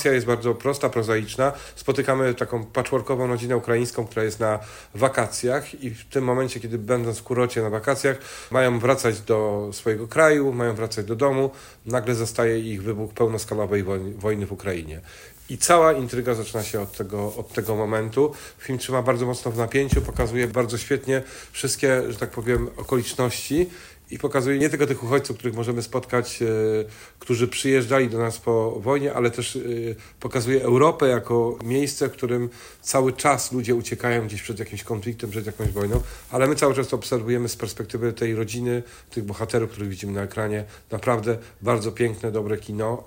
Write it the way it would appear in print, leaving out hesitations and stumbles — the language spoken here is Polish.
sytuacja jest bardzo prosta, prozaiczna. Spotykamy taką patchworkową rodzinę ukraińską, która jest na wakacjach i w tym momencie, kiedy będąc w Kurocie na wakacjach, mają wracać do swojego kraju, mają wracać do domu, nagle zastaje ich wybuch pełnoskalowej wojny w Ukrainie. I cała intryga zaczyna się od tego momentu. Film trzyma bardzo mocno w napięciu, pokazuje bardzo świetnie wszystkie, że tak powiem, okoliczności i pokazuje nie tylko tych uchodźców, których możemy spotkać, którzy przyjeżdżali do nas po wojnie, ale też pokazuje Europę jako miejsce, w którym cały czas ludzie uciekają gdzieś przed jakimś konfliktem, przed jakąś wojną, ale my cały czas to obserwujemy z perspektywy tej rodziny, tych bohaterów, których widzimy na ekranie. Naprawdę bardzo piękne, dobre kino.